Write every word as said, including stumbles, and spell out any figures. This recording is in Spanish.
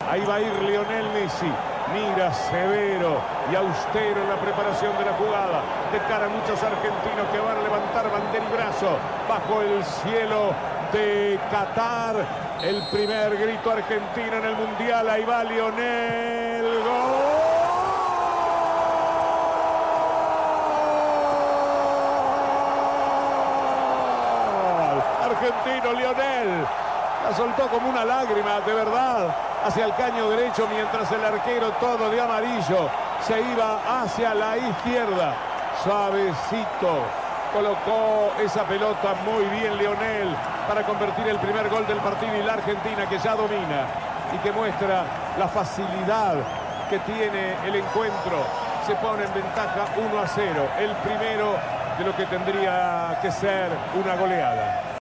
Ahí va a ir Lionel Messi. Mira, severo y austero en la preparación de la jugada. De cara a muchos argentinos que van a levantar bandera y brazo bajo el cielo de Qatar. El primer grito argentino en el Mundial. Ahí va Lionel. ¡Gol! Argentino Lionel. La soltó como una lágrima, de verdad, hacia el caño derecho, mientras el arquero, todo de amarillo, se iba hacia la izquierda. Suavecito colocó esa pelota muy bien Lionel para convertir el primer gol del partido, y la Argentina, que ya domina y que muestra la facilidad que tiene el encuentro, se pone en ventaja uno a cero, el primero de lo que tendría que ser una goleada.